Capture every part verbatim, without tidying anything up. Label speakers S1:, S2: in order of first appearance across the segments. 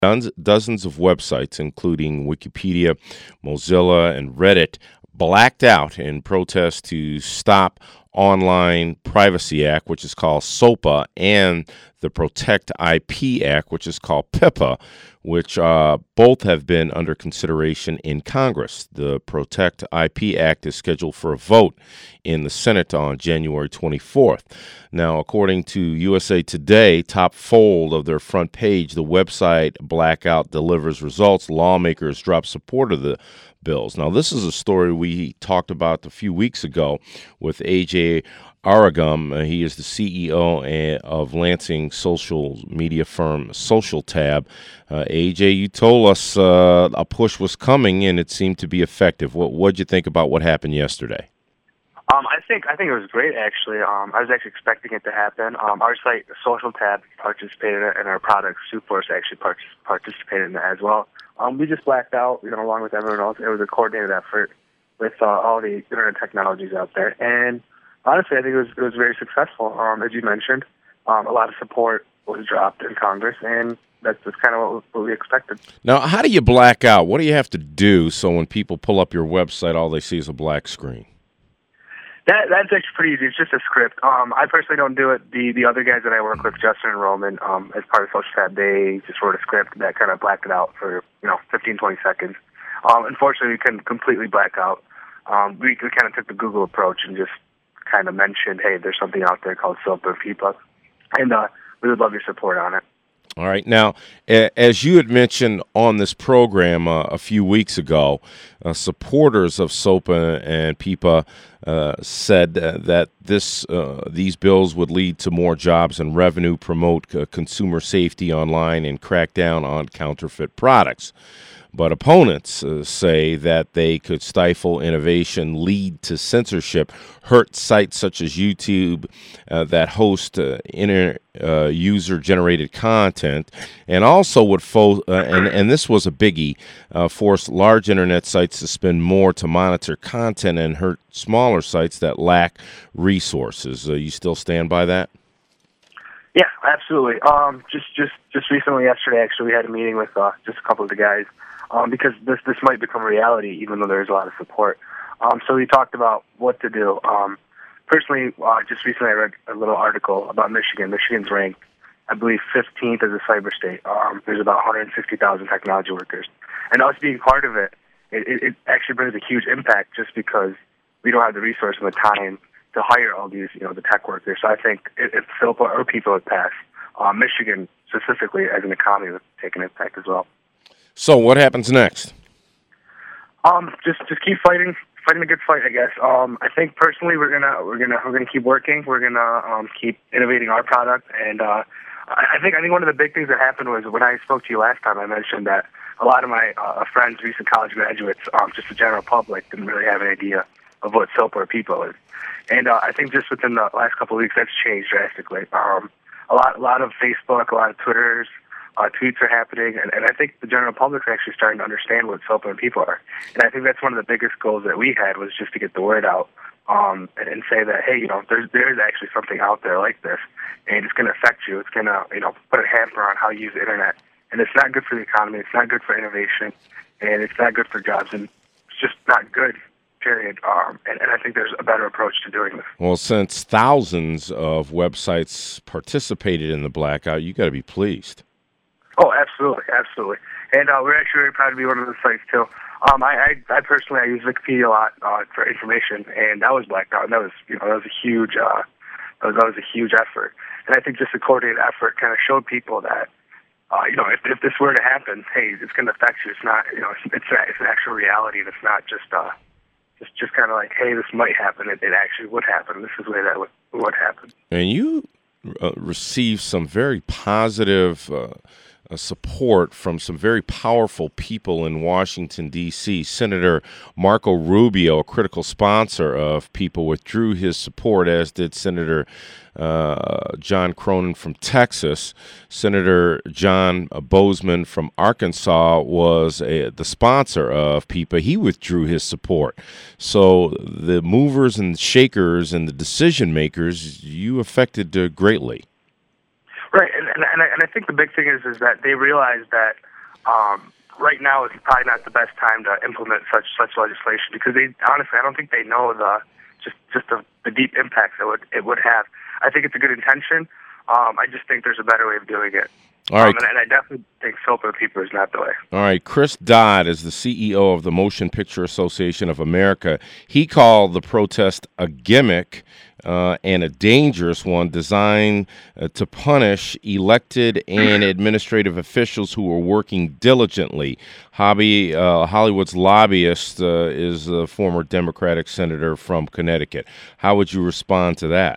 S1: Dozens dozens of websites, including Wikipedia, Mozilla, and Reddit, blacked out in protest to stop Online Privacy Act, which is called SOPA, and the Protect I P Act, which is called PIPA, which uh, both have been under consideration in Congress. The Protect I P Act is scheduled for a vote in the Senate on January twenty-fourth. Now, according to U S A Today, top fold of their front page, the website blackout delivers results. Lawmakers drop support of the bills. Now, this is a story we talked about a few weeks ago with A J Aragum. Uh, he is the C E O of Lansing social media firm Social Tab. Uh, A J, you told us uh, a push was coming, and it seemed to be effective. What what'd you think about what happened yesterday?
S2: Um, I think I think it was great, actually. Um, I was actually expecting it to happen. Um, our site, Social Tab, participated in it, and our product, SupeForce, actually part- participated in it as well. Um, we just blacked out, you know, along with everyone else. It was a coordinated effort with uh, all the internet technologies out there. And honestly, I think it was it was very successful. Um, as you mentioned, um, a lot of support was dropped in Congress, and that's, that's kind of what, what we expected.
S1: Now, how do you black out? What do you have to do so when people pull up your website, all they see is a black screen?
S2: That that's actually pretty easy. It's just a script. Um, I personally don't do it. The the other guys that I work with, Justin and Roman, um, as part of Social Tab, they just wrote a script that kind of blacked it out for, you know, fifteen, twenty seconds. Um, unfortunately, we couldn't completely black out. Um, we, we kind of took the Google approach and just kind of mentioned, hey, there's something out there called SOPA and PIPA, and uh, we would love your support on it.
S1: All right. Now, as you had mentioned on this program uh, a few weeks ago, uh, supporters of SOPA and PIPA uh, said uh, that this uh, these bills would lead to more jobs and revenue, promote uh, consumer safety online, and crack down on counterfeit products. But opponents uh, say that they could stifle innovation, lead to censorship, hurt sites such as YouTube uh, that host uh, inter, uh, user-generated content, and also would, fo- uh, and, and this was a biggie, uh, force large internet sites to spend more to monitor content and hurt smaller sites that lack resources. Uh, you still stand by that?
S2: Yeah, absolutely. Um, just, just, just recently, yesterday, actually, we had a meeting with uh, just a couple of the guys. Um, because this this might become a reality, even though there's a lot of support. Um, so we talked about what to do. Um, personally, uh, just recently I read a little article about Michigan. Michigan's ranked, I believe, fifteenth as a cyber state. Um, there's about one hundred sixty thousand technology workers. And us being part of it, it, it actually brings a huge impact just because we don't have the resource and the time to hire all these, you know, the tech workers. So I think if SOPA or PIPA would pass, uh, Michigan specifically as an economy would take an impact as well.
S1: So what happens next?
S2: Um, just just keep fighting, fighting a good fight, I guess. Um, I think personally we're gonna we're gonna we're gonna keep working. We're gonna um, keep innovating our product, and uh, I think I think one of the big things that happened was when I spoke to you last time. I mentioned that a lot of my uh, friends, recent college graduates, um, just the general public, didn't really have an idea of what SOPA or PIPA is, and uh, I think just within the last couple of weeks that's changed drastically. Um, a lot a lot of Facebook, a lot of Twitters. Uh, tweets are happening, and, and I think the general public is actually starting to understand what SOPA and PIPA are. And I think that's one of the biggest goals that we had was just to get the word out um, and, and say that, hey, you know, there's there's actually something out there like this, and it's going to affect you. It's going to, you know, put a hamper on how you use the internet, and it's not good for the economy. It's not good for innovation, and it's not good for jobs, and it's just not good. Period. Um, and, and I think there's a better approach to doing this.
S1: Well, since thousands of websites participated in the blackout, you got to be pleased.
S2: Oh, absolutely, absolutely. And uh, we're actually very proud to be one of the sites, too. Um, I, I, I personally, I use Wikipedia a lot uh, for information, and that was blacked out, and that was, you know, that was a huge, uh, that was, that was a huge effort. And I think just a coordinated effort kind of showed people that, uh, you know, if, if this were to happen, hey, it's going to affect you. It's not, you know, it's, it's, it's an actual reality, and it's not just, uh, just, just kind of like, hey, this might happen. It, it actually would happen. This is the way that would, would happen.
S1: And you uh, received some very positive Uh Uh, support from some very powerful people in Washington, D C Senator Marco Rubio, a critical sponsor of PIPA, withdrew his support, as did Senator uh, John Cronin from Texas. Senator John Boozman from Arkansas was a, the sponsor of PIPA. He withdrew his support. So the movers and shakers and the decision makers, you affected uh, greatly.
S2: Right, and, and and I and I think the big thing is is that they realize that um, right now is probably not the best time to implement such such legislation because they honestly I don't think they know the just just the, the deep impacts it would it would have. I think it's a good intention. Um, I just think there's a better way of doing it.
S1: All right.
S2: Um, and, and I definitely think SOPA People is not the way.
S1: All right. Chris Dodd is the C E O of the Motion Picture Association of America. He called the protest a gimmick uh, and a dangerous one designed uh, to punish elected and administrative officials who are working diligently. Hobby, uh, Hollywood's lobbyist uh, is a former Democratic senator from Connecticut. How would you respond to that?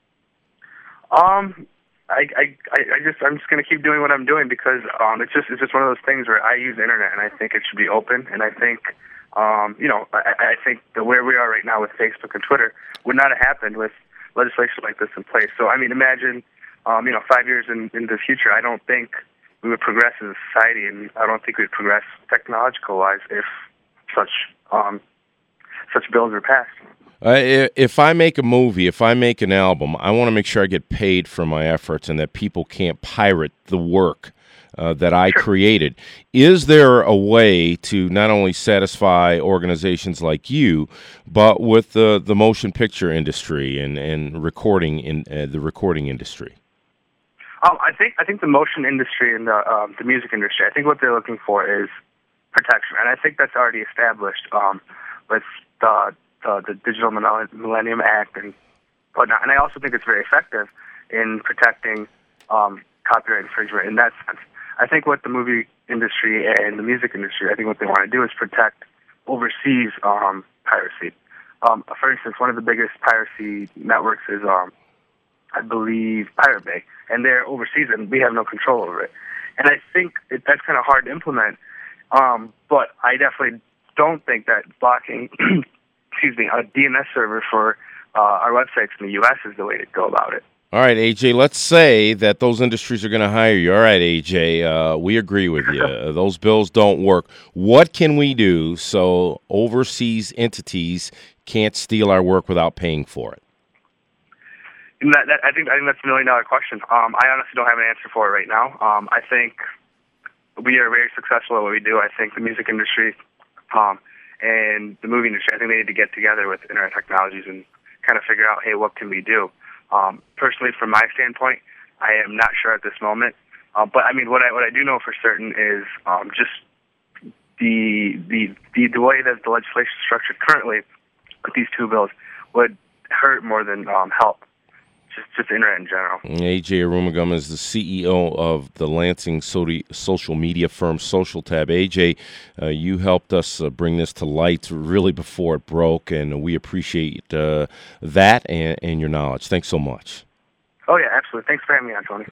S2: Um, I, I, I just, I'm just going to keep doing what I'm doing because um, it's just, it's just one of those things where I use the internet and I think it should be open. And I think, um, you know, I, I think that where we are right now with Facebook and Twitter would not have happened with legislation like this in place. So, I mean, imagine, um, you know, five years in, in the future, I don't think we would progress as a society, and I don't think we'd progress technological-wise if such, um, such bills were passed.
S1: Uh, if I make a movie, if I make an album, I want to make sure I get paid for my efforts and that people can't pirate the work uh, that I
S2: Sure.
S1: created. Is there a way to not only satisfy organizations like you, but with the, the motion picture industry and, and recording in uh, the recording industry?
S2: Um, I think I think the motion industry and the um, the music industry, I think what they're looking for is protection, and I think that's already established um, with the Uh, the Digital Millennium Act and whatnot. And I also think it's very effective in protecting um, copyright infringement in that sense. I think what the movie industry and the music industry, I think what they want to do is protect overseas um, piracy. Um, for instance, one of the biggest piracy networks is, um, I believe, Pirate Bay, and they're overseas and we have no control over it. And I think it, that's kind of hard to implement, um, but I definitely don't think that blocking excuse me, a D N S server for uh, our websites in the U S is the way to go about it.
S1: All right, A J, let's say that those industries are going to hire you. All right, A J, uh, we agree with you. Those bills don't work. What can we do so overseas entities can't steal our work without paying for it?
S2: And that, that, I think I think that's a million-dollar question. Um, I honestly don't have an answer for it right now. Um, I think we are very successful at what we do. I think the music industry um, and the movie industry, I think they need to get together with Internet Technologies and kind of figure out, hey, what can we do? Um, personally, from my standpoint, I am not sure at this moment. Uh, but I mean, what I what I do know for certain is um, just the, the the the way that the legislation is structured currently with these two bills would hurt more than um, help. Just, just the internet in general.
S1: A J Arumugam is the C E O of the Lansing social media firm SocialTab. A J, uh, you helped us uh, bring this to light really before it broke, and we appreciate uh, that and, and your knowledge. Thanks so much.
S2: Oh, yeah, absolutely. Thanks for having me on, Tony.